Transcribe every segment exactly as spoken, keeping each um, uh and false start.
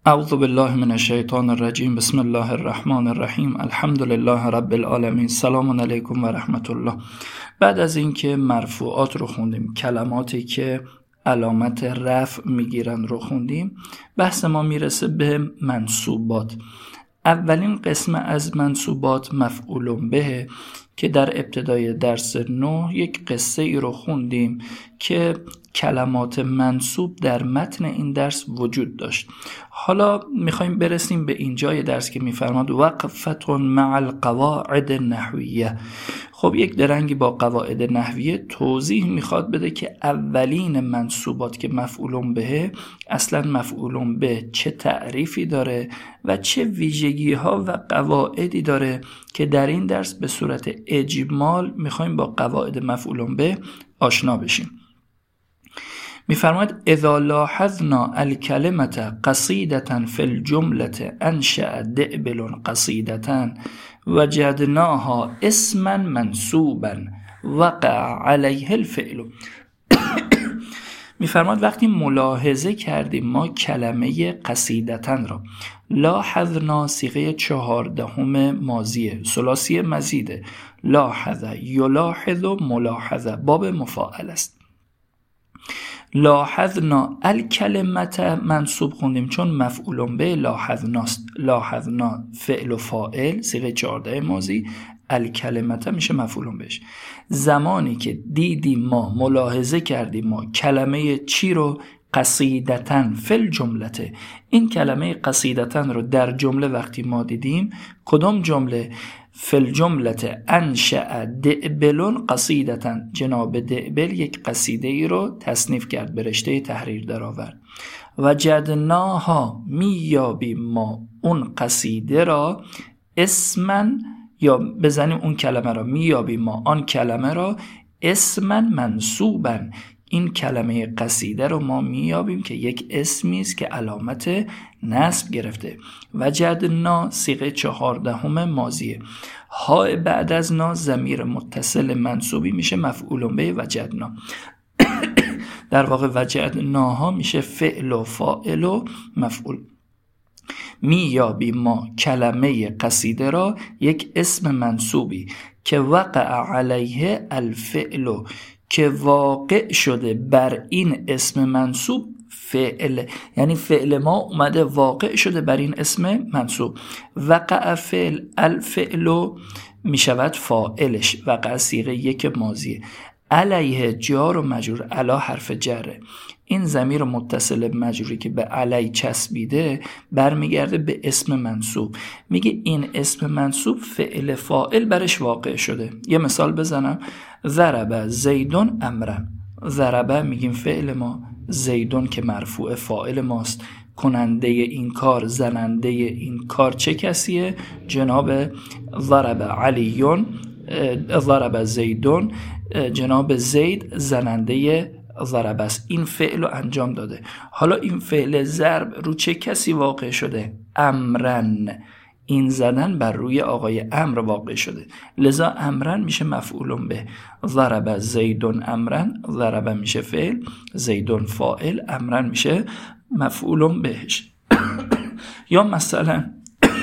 اعوذ بالله من الشیطان الرجیم. بسم الله الرحمن الرحیم. الحمد لله رب العالمین. سلام علیکم و رحمت الله. بعد از اینکه مرفوعات رو خوندیم، کلماتی که علامت رفع میگیرن رو خوندیم، بحث ما میرسه به منصوبات. اولین قسم از منصوبات مفعول به که در ابتدای درس نه یک قصه ای رو خوندیم که کلمات منصوب در متن این درس وجود داشت. حالا میخوایم برسیم به اینجای درس که میفرماد وقفة مع القواعد النحویه. خب یک درنگی با قواعد نحویه توضیح میخواد بده که اولین منصوبات که مفعول به، اصلا مفعول به چه تعریفی داره و چه ویژگی ها و قواعدی داره که در این درس به صورت اجمال میخوایم با قواعد مفعول به آشنا بشیم. میفرماید اذا لاحظنا الکلمه قصیدة فی الجمله انشأ دئبل قصیدة وجدناها اسما منصوبا وقع علیه الفعل. میفرماید وقتی ملاحظه کردیم ما کلمه قصیدتن را، لاحظنا صیغه چهاردهم ماضیه، ثلاثی مزیده، لاحظ یلاحظ و ملاحظه باب مفاعل است. لاحظنا الکلمه منصوب خوندیم چون مفعول به لاحظناست. لاحظنا فعل و فاعل صیغه چهارده ماضی، الکلمه میشه مفعول بهش. زمانی که دیدیم ما ملاحظه کردیم ما کلمه چی رو؟ قصیدتن فی الجمله. این کلمه قصیدتن رو در جمله وقتی ما دیدیم، کدام جمله؟ فی الجمله انشأ دئبل قصیدة. جناب دئبل یک قصیده ای رو تصنیف کرد، به رشته تحریر در آورد. وجدناها میابیم ما اون قصیده را اسما، یا بزنیم اون کلمه را، میابیم ما آن کلمه را اسما منصوبا. این کلمه قصیده رو ما میابیم که یک اسمی است که علامت نصب گرفته. وجدنا صیغه چهاردهم ماضیه، ها بعد از نا ضمیر متصل منصوبی میشه مفعول به وجدنا. در واقع وجدناها میشه فعل و فاعل و مفعول. میابیم ما کلمه قصیده را یک اسم منصوبی که وقع علیه الفعل، که واقع شده بر این اسم منصوب فعل، یعنی فعل ما اومده واقع شده بر این اسم منصوب. وقع فعل، الفعل می شود فاعلش، وقع صیغه یک ماضیه، علیه جار و مجرور، علا حرف جره. این ضمیر متصل مجروری که به علی چسبیده برمیگرده به اسم منصوب. میگه این اسم منصوب فعل فاعل برش واقع شده. یه مثال بزنم، ضرب زیدون امرن. ضرب میگیم فعل ما، زیدون که مرفوع فاعل ماست. کننده این کار، زننده این کار چه کسیه؟ جناب ضرب علیون، ضرب زیدون، جناب زید زننده ضرب است. این فعل رو انجام داده. حالا این فعل ضرب رو چه کسی واقع شده؟ امرن. این زدن بر روی آقای امر واقع شده، لذا امرن میشه مفعول به. ضرب زیدون امرن، ضرب میشه فعل، زیدون فاعل، امرن میشه مفعول بهش. یا مثلا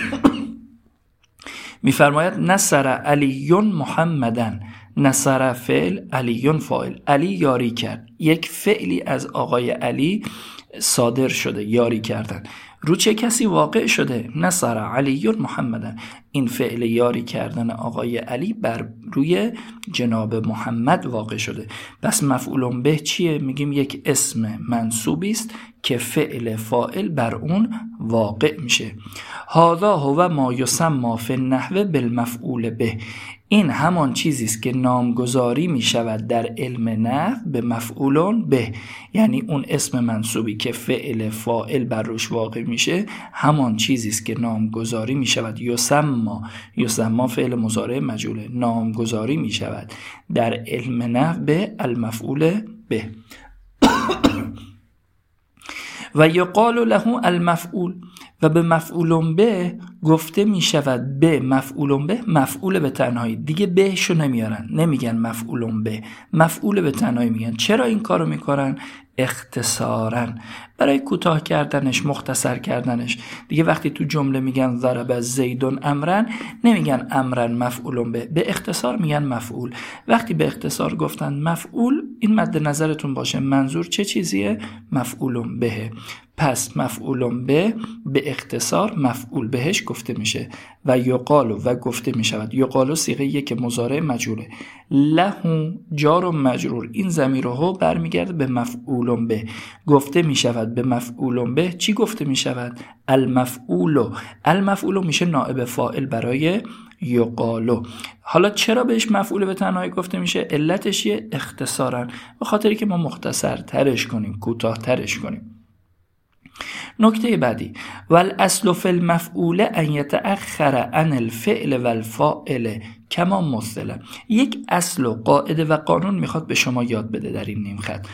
میفرماید نصر علیون محمدن. نصر فعل، علیون فاعل. علی یاری کرد، یک فعلی از آقای علی صادر شده، یاری کردن. رو چه کسی واقع شده؟ نصر علیون محمدن. این فعل یاری کردن آقای علی بر روی جناب محمد واقع شده. پس مفعول به چیه؟ میگیم یک اسم منصوبی است که فعل فاعل بر اون واقع میشه. هذا هو ما یسمى فی النحو بالمفعول به. این همان چیزی است که نامگذاری می شود در علم نحو به مفعول به، یعنی اون اسم منصوبی که فعل فاعل بر روش واقع میشه، همان چیزی است که نامگذاری می شود. یسمى، یسمى فعل مضارع مجهول، نامگذاری می شود در علم نحو به المفعول به. و یقال له المفعول، و به مفعول به گفته می شود به مفعول به مفعول به تنهایی. دیگه بهشو نمیارن، نمیگن مفعول به، مفعول به تنهایی میگن. چرا این کارو میکنن؟ اختصاراً، برای کوتاه کردنش، مختصر کردنش. دیگه وقتی تو جمله میگن ضرب زیدون امرن، نمیگن امرن مفعول به، به اختصار میگن مفعول. وقتی به اختصار گفتن مفعول، این مد نظرتون باشه منظور چه چیزیه؟ مفعول به. پس مفعول به به اختصار مفعول بهش گفته میشه. و یقالو و گفته میشود. یقالو صیغه یک مضارع مجروره. لهو جار و مجرور، این ضمیر هو برمیگرده به مفعول به. گفته میشود به مفعول به. چی گفته میشود؟ المفعول. المفعول میشه نائب فاعل برای یقالو. حالا چرا بهش مفعول به تنهایی گفته میشه؟ علتش یه اختصارن، به خاطری که ما مختصر ترش کنیم، کوتاه ترش کنیم. نکته بعدی، والاصل فی المفعول ان یتأخر عن الفعل والفاعل کما مثل. یک اصل و قاعده و قانون میخواد به شما یاد بده در این نیم خط.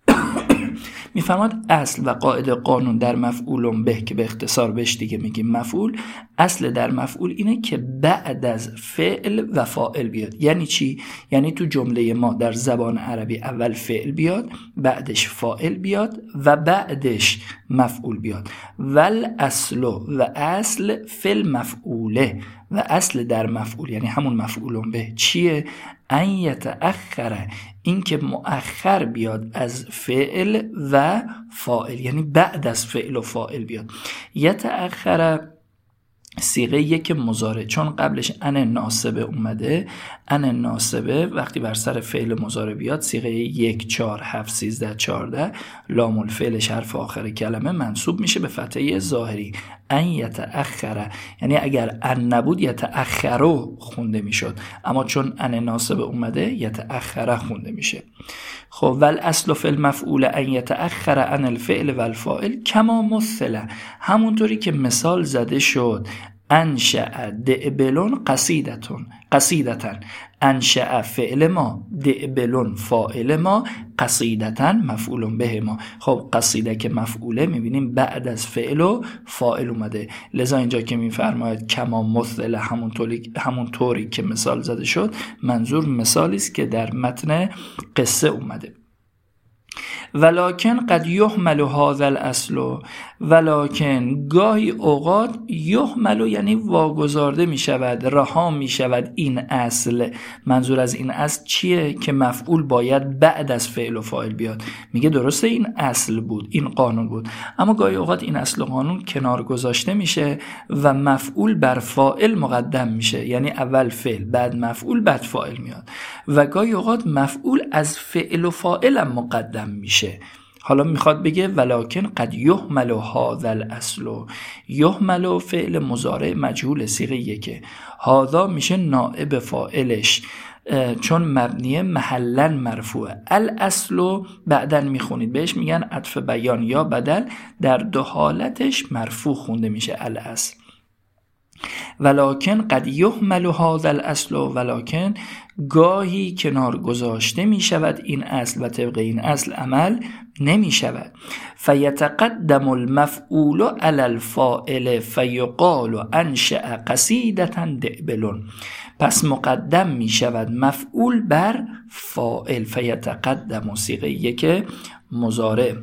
میفرماد اصل و قاعده قانون در مفعول به که به اختصار بهش دیگه میگیم مفعول، اصل در مفعول اینه که بعد از فعل و فاعل بیاد. یعنی چی؟ یعنی تو جمله ما در زبان عربی اول فعل بیاد، بعدش فاعل بیاد و بعدش مفعول بیاد. ول اصل و اصل فی المفعوله، و اصل در مفعول یعنی همون مفعول به چیه؟ ان یتأخر، این که مؤخر بیاد از فعل و فاعل، یعنی بعد از فعل و فاعل بیاد. یتأخر صیغه یک مضارع، چون قبلش ان ناسبه اومده. ان ناسبه وقتی بر سر فعل مضارع بیاد، صیغه یک، چار، هفت، سیزده، چارده، لام الفعلش حرف آخر کلمه منصوب میشه به فتحه ظاهری. ان یتأخر، یعنی اگر ان نبود یتأخرو خونده میشد، اما چون ان ناسبه اومده یتأخر خونده میشه. خب والاصل فی المفعول ان یتأخر عن الفعل والفاعل کما مثل، همونطوری که مثال زده شد. انشأ دعبلون قصیدتون قصیدتن، انشأ فعل ما، دعبلون فاعل ما، قصیدتن مفعول به ما. خب قصیده که مفعوله، میبینیم بعد از فعل و فاعل اومده، لذا اینجا که میفرماید کما مثل، همون طوری همون طوری که مثال زده شد، منظور مثالی است که در متن قصه اومده. ولکن قد یحمل هذا الاصل، ولکن گاهی اوقات یحمل یعنی واگذارده می شود، رها می شود این اصل. منظور از این اصل چیه؟ که مفعول باید بعد از فعل و فاعل بیاد. میگه درسته این اصل بود، این قانون بود، اما گاهی اوقات این اصل و قانون کنار گذاشته میشه و مفعول بر فاعل مقدم میشه، یعنی اول فعل بعد مفعول بعد فاعل میاد، و گاهی اوقات مفعول از فعل و فاعل هم مقدم میشه. حالا میخواد بگه ولکن قد یحمل هذا الاصل. یحمل فعل مضارع مجهول صیغه یکه، هذا میشه نائب فاعلش چون مبنیه محلا مرفوعه. الاصل بعداً میخونید بهش میگن عطف بیان یا بدل، در دو حالتش مرفوع خونده میشه الاصل. ولکن قد یحمل هذا الاصل، ولکن گاهی کنار گذاشته می شود این اصل و طبق این اصل عمل نمی شود. فیتقدم المفعول علی الفاعل فیقال انشأ قصیدة دعبلون، پس مقدم می شود مفعول بر فاعل. فیتقدم صیغه یک مضارع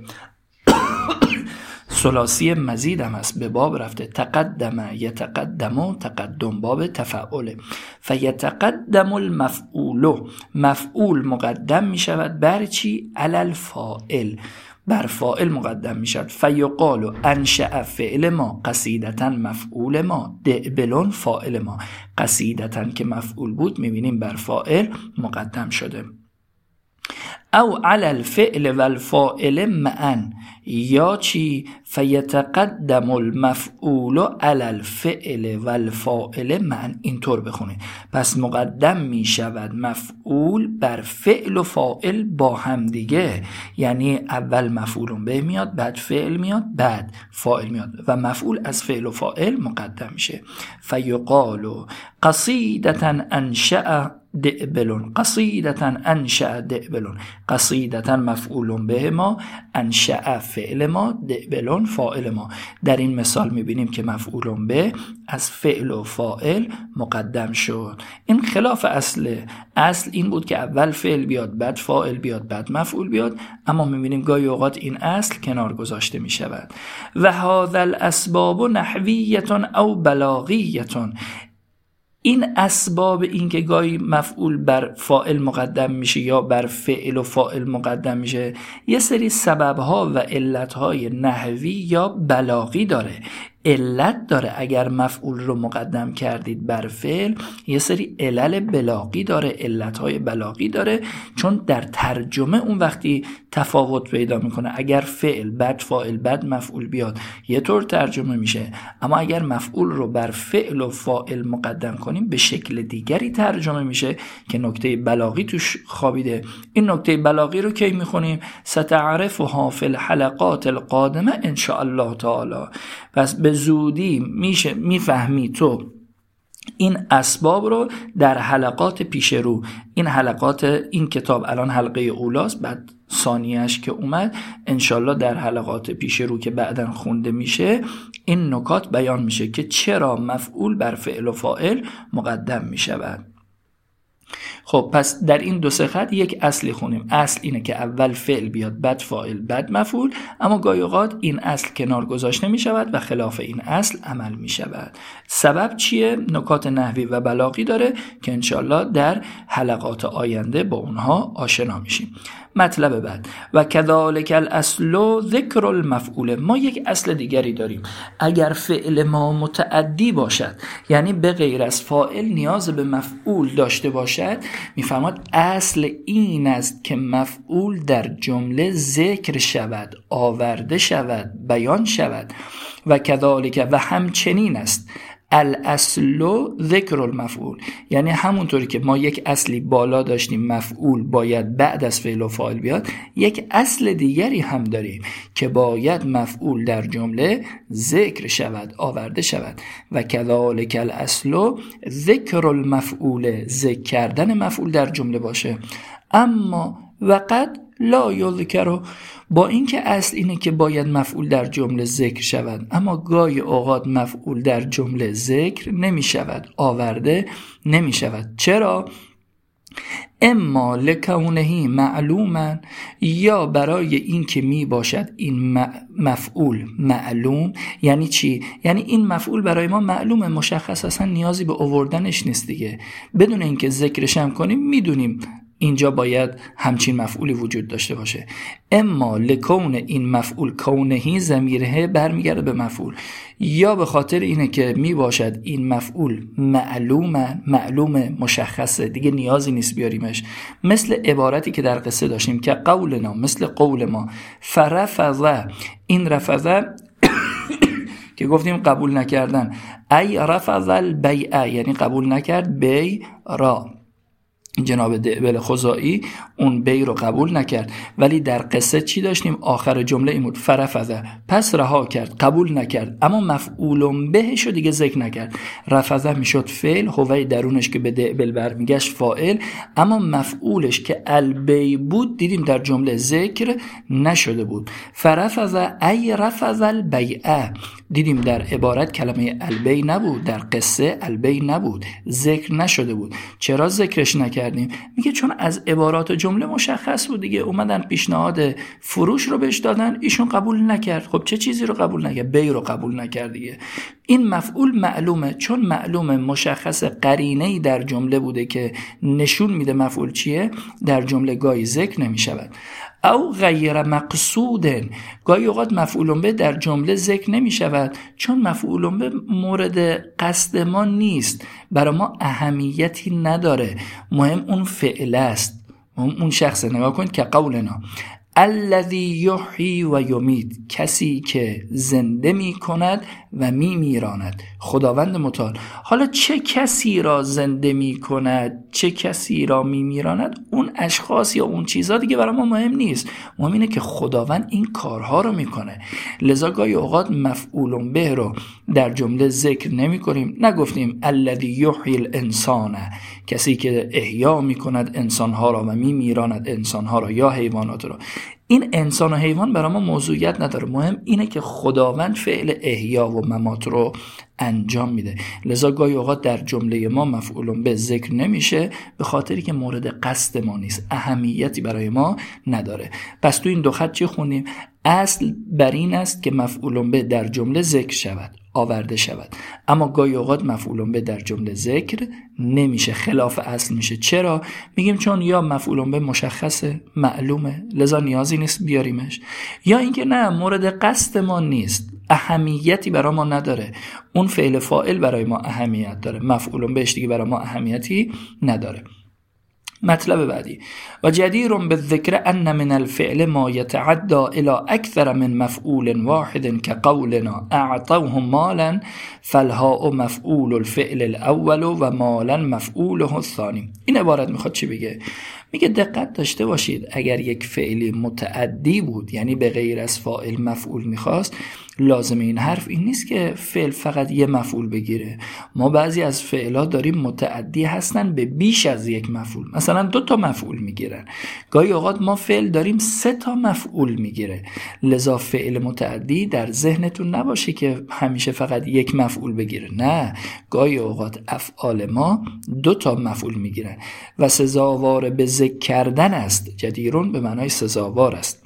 ثلاثی مزید هم است، به باب رفته، تقدم یتقدم، تقدم باب تفعله. فیتقدم المفعول، مفعول مقدم می شود بر چی؟ علی الفاعل، بر فاعل مقدم می شود. فیقال انشأ فعل ما، قصیدتن مفعول ما، دعبلون فاعل ما. قصیدتن که مفعول بود میبینیم بر فاعل مقدم شده. او علی الفعل والفاعل معا، یا چی؟ فیتقدم المفعول علی الفعل والفاعل معا. اینطور بخونید، پس مقدم می شود مفعول بر فعل و فاعل با هم دیگه، یعنی اول مفعول به میاد، بعد فعل میاد، بعد فاعل میاد و مفعول از فعل و فاعل مقدم میشه. فیقال قصیدة انشأ دعبلون، قصیدتا انشأ دعبلون. قصیدتا مفعول به ما، انشأ فعل ما، دعبلون فاعل ما. در این مثال میبینیم که مفعول به از فعل و فاعل مقدم شد. این خلاف اصله. اصل این بود که اول فعل بیاد بعد فاعل بیاد بعد مفعول بیاد، اما میبینیم گاهی اوقات این اصل کنار گذاشته میشود. و هذا الاسباب نحویه او بلاغیه. این اسباب، این که گاهی مفعول بر فاعل مقدم میشه یا بر فعل و فاعل مقدم میشه، یه سری سببها و علتهای نحوی یا بلاغی داره. علت داره اگر مفعول رو مقدم کردید بر فعل، یه سری علل بلاغی داره، علتهای بلاغی داره، چون در ترجمه اون وقتی تفاوت پیدا میکنه. اگر فعل بعد فاعل بعد مفعول بیاد یه طور ترجمه میشه، اما اگر مفعول رو بر فعل و فاعل مقدم کنیم به شکل دیگری ترجمه میشه که نکته بلاغی توش خوابیده. این نکته بلاغی رو کی میخونیم؟ ستعرفها فی الحلقات القادمه ان شاء الله تعالی. پس به زودی میشه میفهمی تو این اسباب رو در حلقات پیش رو. این حلقات این کتاب الان حلقه اولاست، بعد ثانیه‌اش که اومد انشالله در حلقات پیش رو که بعداً خونده میشه این نکات بیان میشه که چرا مفعول بر فعل و فاعل مقدم میشود. خب پس در این دو سه خط یک اصلی خونیم. اصل اینه که اول فعل بیاد بعد فاعل بعد مفعول، اما گاهی اوقات این اصل کنار گذاشته می شود و خلاف این اصل عمل می شود. سبب چیه؟ نکات نحوی و بلاغی داره که انشالله در حلقات آینده با اونها آشنا میشیم. مطلب بعد، و کذالک الاصل ذکر المفعول. ما یک اصل دیگری داریم. اگر فعل ما متعدی باشد، یعنی به غیر از فاعل نیاز به مفعول داشته باشد، میفرماد اصل این است که مفعول در جمله ذکر شود، آورده شود، بیان شود. و کذالک، و همچنین است الاصل ذکر المفعول، یعنی همونطوری که ما یک اصلی بالا داشتیم مفعول باید بعد از فعل و فاعل بیاد، یک اصل دیگری هم داریم که باید مفعول در جمله ذکر شود، آورده شود. و کذالک الاصل ذکر المفعول، ذکر کردن مفعول در جمله باشه. اما وقد لا یذکر، با اینکه اصل اینه که باید مفعول در جمله ذکر شود، اما گاهی اوقات مفعول در جمله ذکر نمی شود، آورده نمی شود. چرا؟ اما لکونه معلوما، یا برای این که می باشد این مفعول معلوم. یعنی چی؟ یعنی این مفعول برای ما معلومه، مشخص، اصلا نیازی به آوردنش نیست دیگه. بدون اینکه ذکرش هم کنیم میدونیم اینجا باید همچین مفعولی وجود داشته باشه. اما لکون این مفعول، کونهی ضمیره برمیگرده به مفعول، یا به خاطر اینه که می باشد این مفعول معلومه، معلومه، مشخصه، دیگه نیازی نیست بیاریمش. مثل عبارتی که در قصه داشتیم که قولنا، مثل قول ما، فرفضه، این رفضه که گفتیم قبول نکردن، ای رفض البیع، یعنی قبول نکرد بی را. جناب دعبل خزائی اون بی رو قبول نکرد، ولی در قصه چی داشتیم؟ آخر جمله این بود فرفضه، پس رها کرد، قبول نکرد، اما مفعول بهش رو دیگه ذکر نکرد. رفضه میشد فعل، هوی درونش که به دعبل برمیگشت فاعل، اما مفعولش که البی بود دیدیم در جمله ذکر نشده بود. فرفضه ای رفض البیعه، دیدیم در عبارت کلمه البی نبود، در قصه البی نبود، ذکر نشده بود. چرا ذکرش نکردیم؟ میگه چون از عبارات جمله مشخص بود دیگه. اومدن پیشنهاد فروش رو بهش دادن، ایشون قبول نکرد. خب چه چیزی رو قبول نکرد؟ بی رو قبول نکرد دیگه. این مفعول معلومه، چون معلومه، مشخص، قرینه‌ای در جمله بوده که نشون میده مفعول چیه، در جمله گاهی ذکر نمیشود. او غیر مقصود، گاهی اوقات مفعول به در جمله ذکر نمی شود چون مفعول به مورد قصد ما نیست، برای ما اهمیتی نداره، مهم اون فعل است، مهم اون شخص. نگاه کنید که قولنا الذی یحیی و یمیت، کسی که زنده می کند و می میراند. خداوند متعال. حالا چه کسی را زنده می کند، چه کسی را می میراند، اون اشخاص یا اون چیزا دیگه برای ما مهم نیست. مهم اینه که خداوند این کارها رو میکنه. لذا گاهی اوقات مفعول به رو در جمله ذکر نمی کنیم، نگفتیم الذی یحیی الانسان، کسی که احیا می کند انسانها را و می میراند انسانها را یا حیوانات را. این انسان و حیوان برای ما موضوعیت نداره، مهم اینه که خداوند فعل احیا و ممات رو انجام میده. لذا گاهی اوقات در جمله ما مفعول به ذکر نمیشه به خاطری که مورد قصد ما نیست، اهمیتی برای ما نداره. پس تو این دو خط چی خوندیم؟ اصل بر این است که مفعول به در جمله ذکر شود، آورده شود، اما گاهی اوقات مفعول به در جمله ذکر نمیشه، خلاف اصل میشه. چرا؟ میگیم چون یا مفعول به مشخصه، معلومه، لذا نیازی نیست بیاریمش، یا اینکه نه مورد قصد ما نیست، اهمیتی برای ما نداره. اون فعل فاعل برای ما اهمیت داره، مفعول بهش دیگه برای ما اهمیتی نداره. مطلب بعدی، و جدیر بالذکر ان من الفعل ما يتعدى الى اکثر من مفعول واحد كقولنا اعطوهم مالا فالهاء مفعول الفعل الاول و مالا مفعوله الثانی. این عبارت میخواد چی بگه؟ میگه دقت داشته باشید، اگر یک فعلی متعدی بود، یعنی به غیر از فاعل مفعول میخواست، لازم این حرف این نیست که فعل فقط یه مفعول بگیره. ما بعضی از فعلا داریم متعدی هستن به بیش از یک مفعول، مثلا دو تا مفعول میگیرن. گاهی اوقات ما فعل داریم سه تا مفعول میگیره. لذا فعل متعدی در ذهنتون نباشه که همیشه فقط یک مفعول بگیره، نه، گاهی اوقات افعال ما دو تا مفعول میگیرن و سزاوار به ذکر کردن است. جدیرون به معنای سزاوار است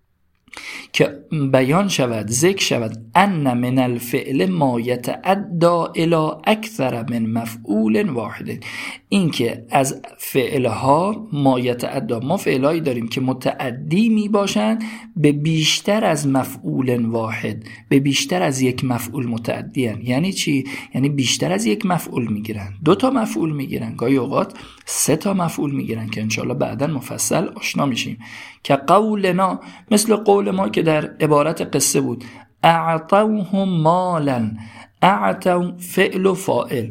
که بیان شود، ذکر شود، ان من الفعل ما یتعدى الی اکثر من مفعول واحد، این که از فعلها ما یتعدى، ما فعلهایی داریم که متعدی می باشند به بیشتر از مفعول واحد، به بیشتر از یک مفعول متعدی هن. یعنی چی؟ یعنی بیشتر از یک مفعول می گیرن، دو تا مفعول می گیرن، گاهی اوقات سه تا مفعول می گیرن که انشاءالله بعداً مفصل آشنا میشیم. که قولنا، مثل قول ما که در عبارت قصه بود، اعطوهم مالا، اعطو فعل و فاعل،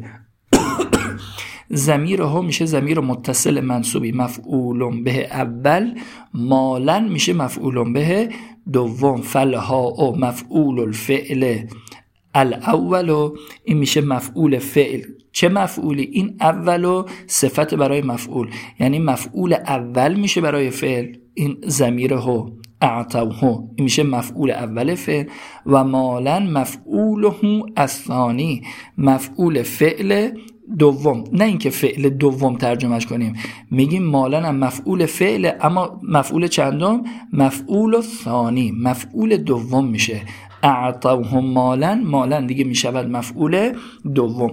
ضمیر ها میشه ضمیر متصل منصوبی مفعول به اول، مالا میشه مفعول به دوم، فلها او مفعول الفعل الاول، این میشه مفعول فعل. چه مفعولی؟ این اولو صفت برای مفعول، یعنی مفعول اول میشه برای فعل، این ضمیر هو اعطوه، این میشه مفعول اول فعل، و مالا مفعوله الثانی، مفعول فعل دوم. نه اینکه فعل دوم ترجمهش کنیم، میگیم مالا هم مفعول فعل، اما مفعول چندم؟ مفعول ثانی، مفعول دوم میشه. اعطوهم مالا، مالا دیگه میشود مفعول دوم.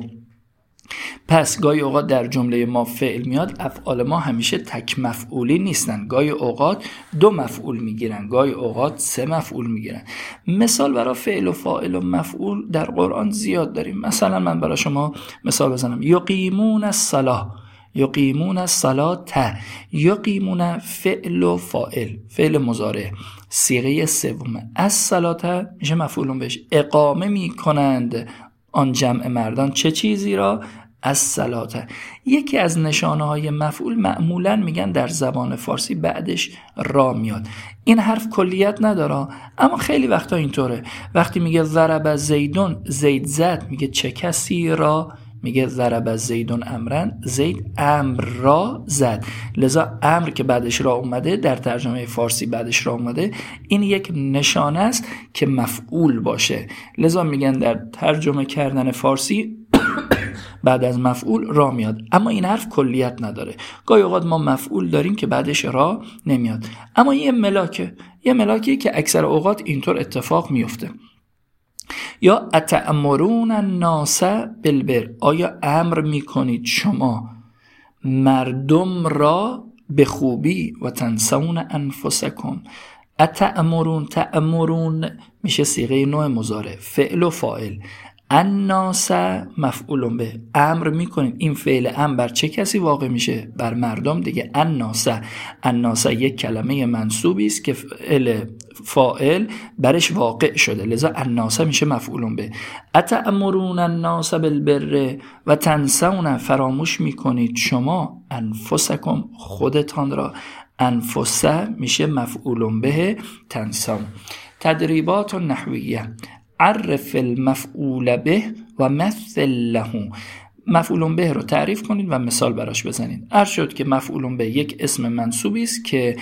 پس گاهی اوقات در جمله ما فعل میاد، افعال ما همیشه تک مفعولی نیستن، گاهی اوقات دو مفعول میگیرن، گاهی اوقات سه مفعول میگیرن. مثال برای فعل و فاعل و مفعول در قرآن زیاد داریم. مثلا من برای شما مثال بزنم، یقیمون الصلاة، یقیمون الصلاة، یقیمون فعل و فاعل، فعل مضارع، صیغه سوم. الصلاة میشه مفعول بهش، اقامه میکنند آن جمع مردان چه چیزی را؟ الصلاة. یکی از نشانه های مفعول معمولا میگن در زبان فارسی بعدش را میاد. این حرف کلیت نداره، اما خیلی وقتا اینطوره. وقتی میگه ضرب زیدون، زید زد، میگه چه کسی را؟ میگه ضرب زیدون امرن، زید امر را زد. لذا امر که بعدش را اومده، در ترجمه فارسی بعدش را اومده، این یک نشانه است که مفعول باشه. لذا میگن در ترجمه کردن فارسی بعد از مفعول را میاد، اما این حرف کلیت نداره. گاهی اوقات ما مفعول داریم که بعدش را نمیاد، اما یه ملاکه، یه ملاکه که اکثر اوقات اینطور اتفاق میفته. یا اتأمرون الناس بالبر، آیا امر میکنید شما مردم را به خوبی و تنسون انفسکم. اتأمرون، تأمرون میشه صیغه نوع مضارع، فعل و فاعل. الناس مفعول به، امر میکنید این فعل امر بر چه کسی واقع میشه؟ بر مردم دیگه. الناس، الناس یک کلمه منصوبی است که فعل فاعل برش واقع شده، لذا الناس میشه مفعول به. اتأمرون الناس بالبر و تنسون، فراموش میکنید شما انفسکم، خودتان را. انفسه میشه مفعول به تنسون. تدریبات نحویه. عرف المفعول به و مثل له. مفعول به رو تعریف کنید و مثال براش بزنید. عرض شد که مفعول به یک اسم منصوبی است که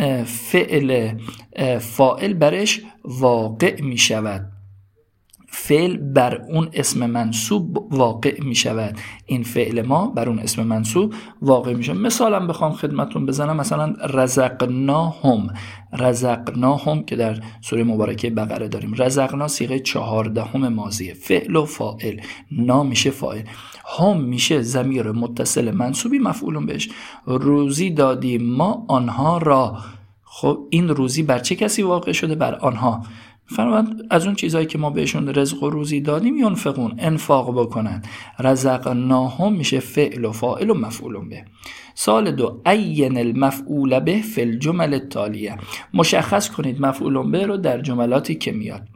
فعل فاعل برش واقع می شود، فعل بر اون اسم منصوب واقع می شود. این فعل ما بر اون اسم منصوب واقع می شود. مثالم بخوام خدمتون بزنم، مثلا رزقناهم، رزقناهم که در سوره مبارکه بقره داریم. رزقنا صیغه چهاردهم ماضیه، فعل و فاعل. نا میشه فاعل، هم میشه ضمیر متصل منصوبی مفعول بهش. روزی دادیم ما آنها را. خب این روزی بر چه کسی واقع شده؟ بر آنها. فرمود از اون چیزایی که ما بهشون رزق و روزی دادیم ینفقون، انفاق بکنن. رزقناهم میشه فعل و فاعل و مفعول به. سال دو، عین المفعول به فی الجمل التالیه. مشخص کنید مفعول به رو در جملاتی که میاد.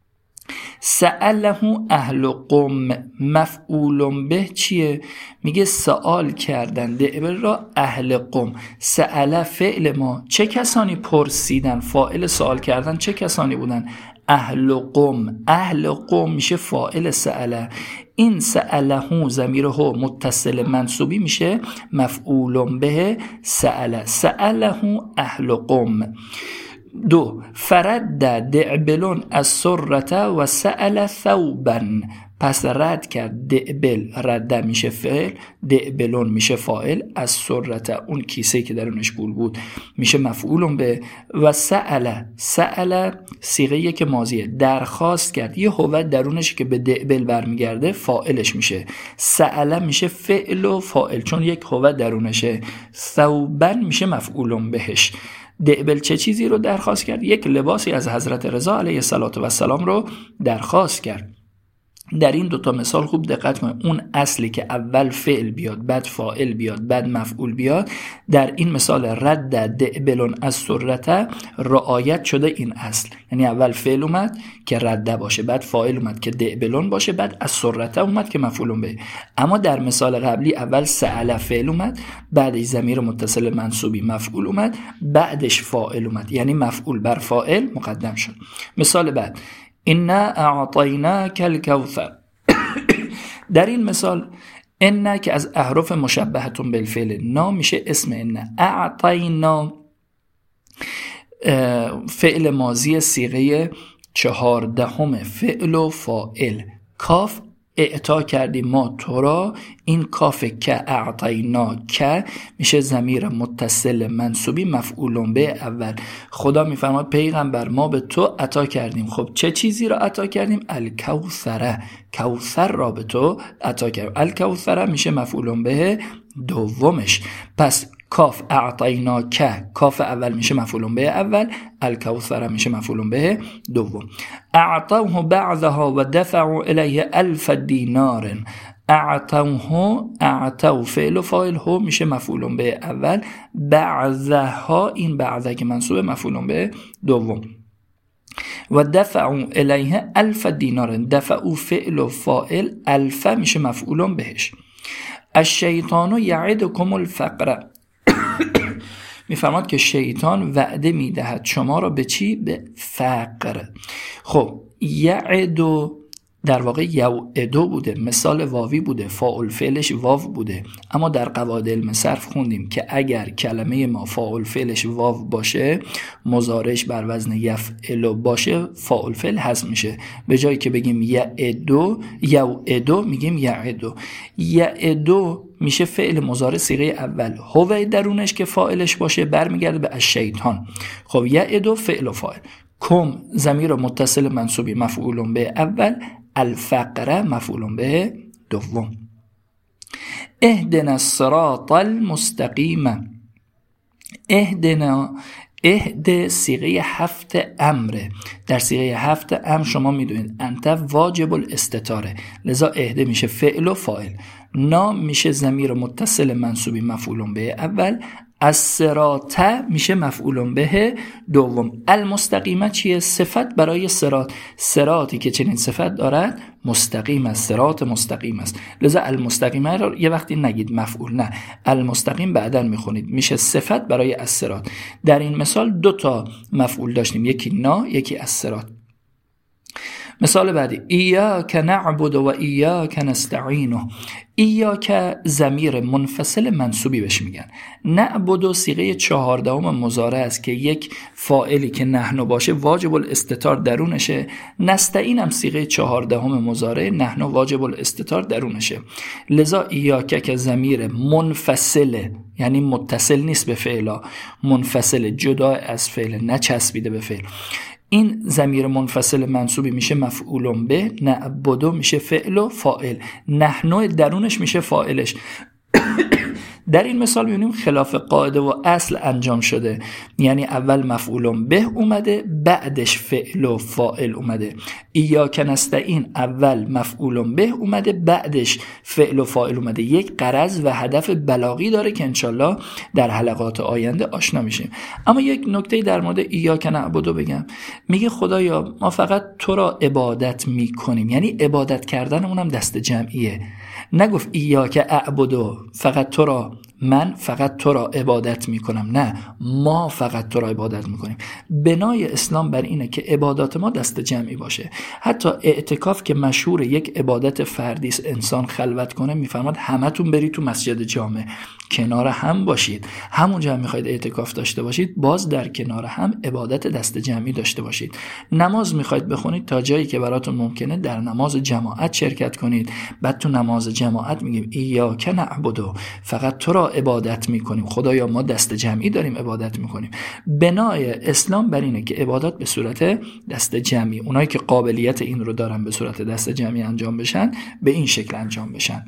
سأله اهل قم، مفعول به چیه؟ میگه سوال کردن دعبل را اهل قم. سأله فعل ما، چه کسانی پرسیدن؟ فاعل سوال کردن چه کسانی بودن؟ اهل قم. اهل قم میشه فاعل سأله. این سأله ضمیر هو متصل منصوبی میشه مفعول به سأله. سأله اهل قم. دو، فرد دعبلون از سرته و سأل ثوبا. پس رد کرد دعبل، رد میشه فعل، دعبلون میشه فاعل، از سرته اون کیسه که درونش پول بود میشه مفعول به. و سأل، سأل صیغه که ماضیه، درخواست کرد، یه هو درونش که به دعبل برمیگرده فاعلش میشه. سأل میشه فعل و فاعل چون یک هو درونشه. ثوبا میشه مفعول بهش. دعبل چه چیزی رو درخواست کرد؟ یک لباسی از حضرت رضا علیه السلام رو درخواست کرد. در این دوتا مثال خوب دقت کنید. اون اصلی که اول فعل بیاد بعد فاعل بیاد بعد مفعول بیاد، در این مثال رد دعبلون از سرته رعایت شده این اصل. یعنی اول فعل اومد که رده باشه، بعد فاعل اومد که دعبلون باشه، بعد از سرته اومد که مفعول به. اما در مثال قبلی اول سأل فعل اومد، بعدش ضمیر متصل منصوبی مفعول اومد، بعدش فاعل اومد، یعنی مفعول بر فاعل مقدم شد. مثال بعد، انا اعطیناک الکوثر. در این مثال ان که از احرف مشبهتون بالفعل، نا میشه اسم ان. اعطینا فعل ماضی صیغه چهاردهم فعل و فاعل. کاف اعطا کردیم ما تو را، این کاف که اعطینا که میشه ضمیر متصل منصوبی مفعول به اول. خدا میفرماد پیغمبر ما به تو عطا کردیم. خب چه چیزی را عطا کردیم؟ الکوثر، کوثر را به تو عطا کردیم. الکوثر میشه مفعول به دومش. پس کاف اعطینا که، کاف اول میشه مفعول به اول، الکوثر میشه مفعول به دوم. اعطوه بعضها و دفعوا الیه الف دینار. اعطوه، اعطو فعل و فاعل، هو میشه مفعول به اول، بعضها این بعضه که منصوب مفعول به دوم. و دفعوا الیه الف دینار، دفعوا فعل و فاعل، الف میشه مفعول بهش. الشیطان یعدکم الفقر. میفرماد که شیطان وعده میدهد شما را به چی؟ به فقر. خب یعدو در واقع یوعدو بوده، مثال واوی بوده، فاعل فعلش واو بوده. اما در قواعد علم صرف خوندیم که اگر کلمه ما فاعل فعلش واو باشه، مضارعش بر وزن یفعل باشه، فاعل فعل حذف میشه. به جایی که بگیم یعدو یوعدو میگیم یعدو. یعدو میشه فعل مضارع صیغه اول، هو درونش که فاعلش باشه برمیگرده به الشیطان. خب یعدو فعل و فاعل، کم ضمیر متصل منصوبی مفعول به اول، الفقره مفعول به دوم. اهدنا الصراط المستقیم. اهدنا، اهد صیغه هفت امره. در صیغه هفت امر شما میدونید انت واجب الاستتاره، لذا اهده میشه فعل و فاعل، نا میشه ضمیر متصل منصوبی مفعول به اول، الصراط میشه مفعول به دوم. المستقیمه چیه؟ صفت برای صراط، صراطی که چنین صفت دارد مستقیم است، صراط مستقیم است، لذا المستقیمه رو یه وقتی نگید مفعول، نه المستقیم بعداً میخونید، میشه صفت برای الصراط. در این مثال دو تا مفعول داشتیم، یکی نا یکی الصراط. مثال بعدی ایاک نعبد و ایاک نستعین. ایاک ضمیر منفصل منصوبی بهش میگن، نعبد صیغه چهاردهم مضارع است که یک فاعلی که نحن باشه واجب الاستتار درونشه، نستعین هم صیغه چهاردهم مضارع نحن واجب الاستتار درونشه، لذا ایاک که ضمیر منفصله، یعنی متصل نیست به فعلا، منفصل جدا از فعل، نچسبیده به فعل، این ضمیر منفصل منصوبی میشه مفعول به، نعبدو میشه فعل و فاعل، نحنو درونش میشه فاعلش. در این مثال میبینیم خلاف قاعده و اصل انجام شده، یعنی اول مفعول به اومده بعدش فعل و فاعل اومده. ایاک نستعین اول مفعول به اومده بعدش فعل و فاعل اومده. یک غرض و هدف بلاغی داره که انشالله در حلقات آینده آشنا میشیم. اما یک نکته در مورد ایاک نعبدو بگم، میگه خدایا ما فقط تو را عبادت میکنیم، یعنی عبادت کردنمون هم دست جمعیه، نگفت ایاک اعبدو فقط تو را، من فقط تو را عبادت میکنم، نه ما فقط تو را عبادت میکنیم. بنای اسلام بر اینه که عبادات ما دست جمعی باشه. حتی اعتکاف که مشهور یک عبادت فردی است، انسان خلوت کنه، میفرماد همتون برید تو مسجد جامع کنار هم باشید، همونجا هم میخواید اعتکاف داشته باشید باز در کنار هم عبادت دست جمعی داشته باشید. نماز میخواید بخونید تا جایی که براتون ممکنه در نماز جماعت شرکت کنید، بعد تو نماز جماعت میگیم ایاک نعبدو فقط تو را عبادت میکنیم، خدایا ما دست جمعی داریم عبادت میکنیم. بنای اسلام بر اینه که عبادات به صورت دست جمعی، اونایی که قابلیت این رو دارن به صورت دست جمعی انجام بشن به این شکل انجام بشن.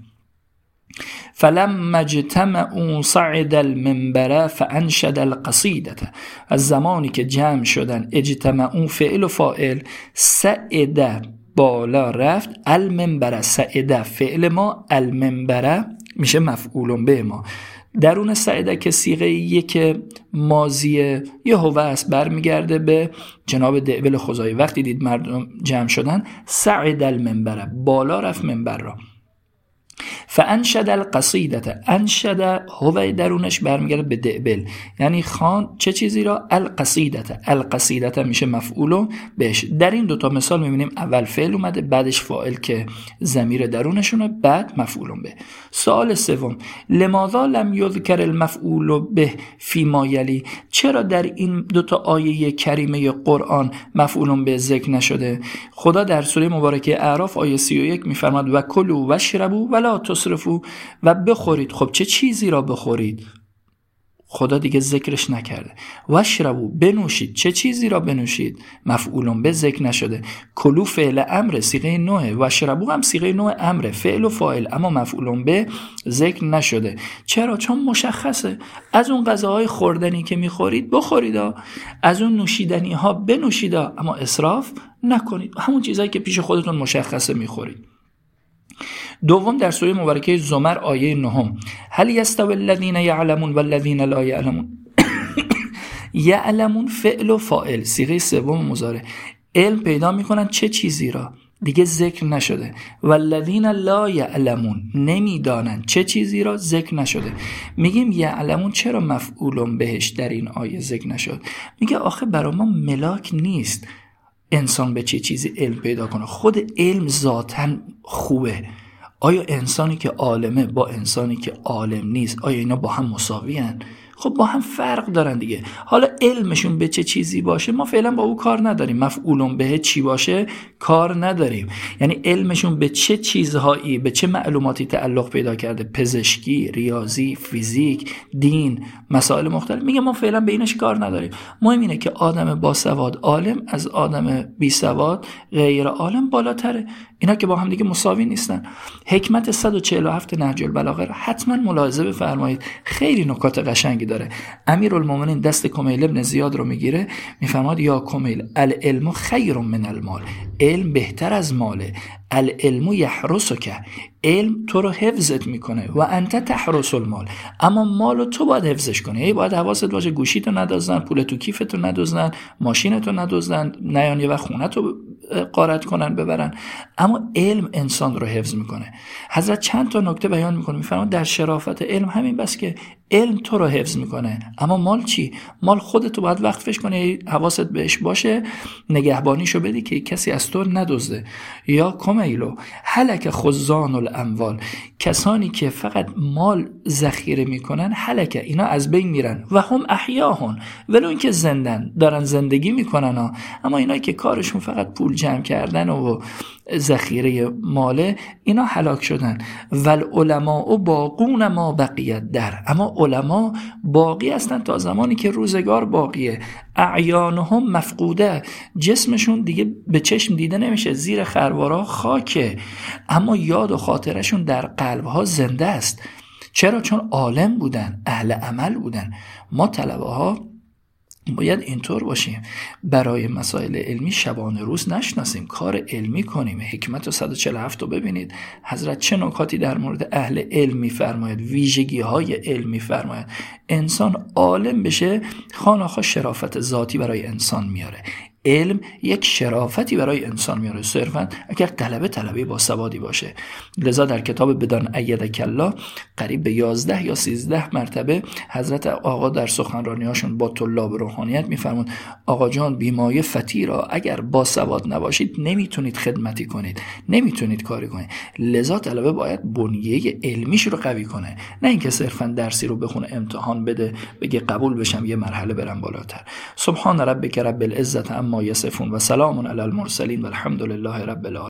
فلما اجتمعوا صعد المنبر فانشد القصیده. از زمانی که جمع شدن، اجتمعوا فعل و فاعل، صعد بالا رفت، المنبر صعد فعل ما، المنبر میشه مفعول به ما. درون صعده که صیغه یک ماضیه یه هو است، برمیگرده به جناب دعبل خزاعی. وقتی دید مردم جمع شدن، صعد المنبر بالا رفت منبر را. فانشد القصیده، انشد هو درونش برمیگرده به دعبل، یعنی خان چه چیزی را؟ القصیده. القصیده میشه مفعول بهش. در این دوتا مثال میبینیم اول فعل اومده بعدش فاعل که ضمیر درونشونه، بعد مفعول به. سوال سوم، لماذا لم یذکر المفعول به فی ما یلی؟ چرا در این دوتا آیه کریمه قرآن مفعول به ذکر نشده؟ خدا در سوره مبارکه اعراف آیه سی و یک میفرماد و کلوا واشربوا ولا تسرفوا، و بخورید. خب چه چیزی را بخورید؟ خدا دیگه ذکرش نکرده. واشربوا بنوشید، چه چیزی را بنوشید؟ مفعول به ذکر نشده. کلو فعل امر صیغه نوع، واشربوا هم صیغه نوع امر فعل و فاعل، اما مفعول به ذکر نشده. چرا؟ چون مشخصه از اون غذاهای خوردنی که میخورید بخورید، از اون نوشیدنی ها بنوشید، اما اسراف نکنید، همون چیزایی که پیش خودتون مشخصه میخورید. دوم در سوره مبارکه زمر آیه نهم، هل یستوی الذین یعلمون والذین لا یعلمون. یعلمون فعل و فاعل، صیغه سوم مضارع، علم پیدا میکنن چه چیزی را؟ دیگه ذکر نشده. والذین لا یعلمون، نمیدانن چه چیزی را؟ ذکر نشده. میگیم یعلمون چرا مفعول بهش در این آیه ذکر نشد؟ میگه آخه برای ما ملاک نیست انسان به چه چیزی علم پیدا کنه، خود علم ذاتاً خوبه. آیا انسانی که عالمه با انسانی که عالم نیست، آیا اینا با هم مساوی هن؟ خب با هم فرق دارن دیگه. حالا علمشون به چه چیزی باشه ما فعلا با او کار نداریم، مفعولون به چی باشه کار نداریم. یعنی علمشون به چه چیزهایی، به چه معلوماتی تعلق پیدا کرده، پزشکی، ریاضی، فیزیک، دین، مسائل مختلف، میگه ما فعلا به اینش کار نداریم. مهم اینه که آدم با سواد عالم از آدم بی سواد غیر عالم بالاتره. اینا که با هم دیگه مساوی نیستن. حکمت صد و چهل و هفت نهج البلاغه رو حتما ملاحظه بفرمایید، خیلی نکات قشنگی داره. امیرالمومنین دست کمیل ابن زیاد رو میگیره، میفرماد یا کمیل العلم خیر من المال، علم بهتر از ماله، العلم یحرسک، علم تو رو حفظت میکنه و انت تحرس المال، اما مالو تو باید حفظش کنی. ای باید حواست باشه گوشیتو ندزدن، پول تو کیفتو ندزدن، ماشینتو ندزدن، نیان یه وقت خونتو غارت کنن ببرن، اما علم انسان رو حفظ میکنه. حضرت چند تا نکته بیان میکنه، میفرماد در شرافت علم همین بس که علم تو رو حفظ میکنه، اما مال چی؟ مال خودتو باید وقفش کنی، حواست بهش باشه، نگهبانیشو بدی که کسی از تو ندزده. یا کمیلو هلک خزان الاموال، کسانی که فقط مال ذخیره میکنن، هلک، اینا از بین میرن، و هم احیاهون، ولو اینکه زندن دارن زندگی میکنن ها. اما اینا که کارشون فقط پول جمع کردن و ذخیره ماله، اینا هلاک شدن. ول علماء باقون ما بقیت در، اما علما باقی هستن تا زمانی که روزگار باقیه. اعیانهم مفقوده، جسمشون دیگه به چشم دیده نمیشه، زیر خروارها خاکه، اما یاد و خاطرشون در قلبها زنده است. چرا؟ چون عالم بودن، اهل عمل بودن. ما طلبه ها باید اینطور باشیم، برای مسائل علمی شبانه روز نشناسیم، کار علمی کنیم. حکمت و صد و چهل و هفت رو ببینید حضرت چه نکاتی در مورد اهل علم می‌فرماید، ویژگی های علم می‌فرماید. انسان عالم بشه خاناخا شرافت ذاتی برای انسان میاره. علم یک شرافتی برای انسان میاره، صرفا اگر طلبه طلبه با سوادی باشه. لذا در کتاب بدان ایدک الله قریب به یازده یا سیزده مرتبه حضرت آقا در سخنرانیاشون با طلاب روحانیت میفرمون آقا جان بیمایه فتی را اگر با سواد نباشید نمیتونید خدمتی کنید، نمیتونید کاری کنید. لذا طلبه باید بنیه علمیش رو قوی کنه، نه اینکه صرفا درسی رو بخونه امتحان بده بگه قبول بشم یه مرحله برم بالاتر. سبحان ربک رب العزت عما یصفون و سلام علی المرسلین و الحمد لله رب العالمین.